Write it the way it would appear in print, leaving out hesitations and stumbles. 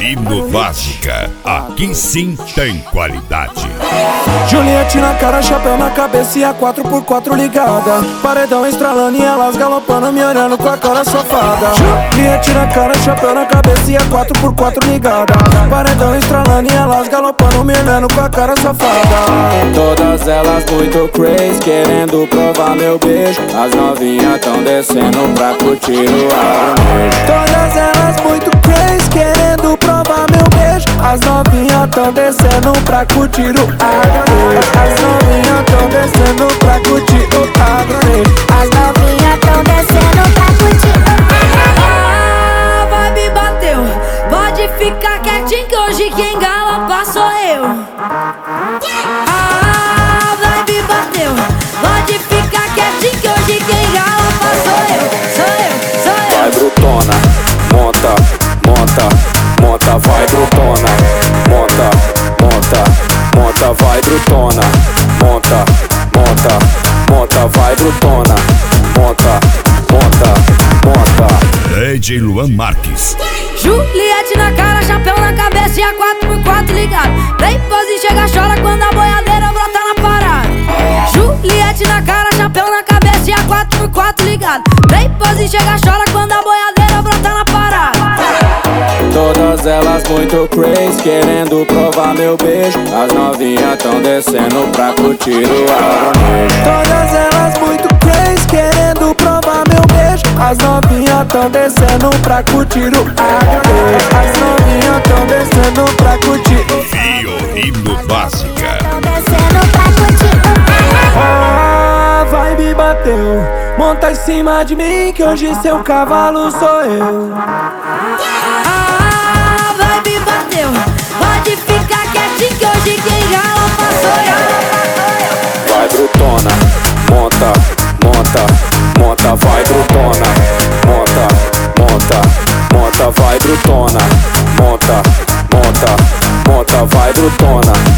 Rimo Básica, aqui sim tem qualidade. Juliette na cara, chapéu na cabeça e a 4x4 ligada. Paredão estralando e elas galopando, me olhando com a cara safada. Juliette na cara, chapéu na cabeça e a 4x4 ligada. Paredão estralando e elas galopando, me olhando com a cara safada. Todas elas muito crazy, querendo provar meu beijo. As novinhas tão descendo pra curtir o arnejo. Todas elas muito crazy, querendo provar meu beijo. As novinhas tão descendo pra curtir o arnejo. As novinhas tão descendo pra curtir o arnejo. As novinhas tão descendo pra curtir o arnejo. A vibe bateu, pode ficar quietinho que hoje quem galopa sou eu. A vibe bateu, pode ficar quietinho que hoje quem galopa sou eu. Vai brutona, monta, monta, monta, vai brutona. Monta, monta, monta, vai brutona. Monta, monta, monta, vai brutona. Monta, monta, monta. DJ Luan Marques. Juliette na cara, chapéu na cabeça e a 4x4 ligado. Play pose, chega, chora quando a boiadeira brota na parada. Juliette na cara, chapéu na cabeça e a 4x4 ligado. Play pose, chega, chora quando a boiadeira brota na parada. Todas elas muito crazy, querendo provar meu beijo. As novinhas tão descendo pra curtir o arnejo. Todas elas muito crazy, querendo provar meu beijo. As novinhas tão descendo pra curtir o arnejo. As novinhas tão descendo pra curtir o Fio Rimo Básica. Tão descendo pra curtir o arnejo. A vibe bateu, monta em cima de mim que hoje seu cavalo sou eu. A vibe bateu, pode ficar quietinho que hoje quem galopa sou eu. Vai brutona, monta, monta, monta, vai brutona. Monta, monta, monta, vai brutona. Monta, monta, monta, vai brutona.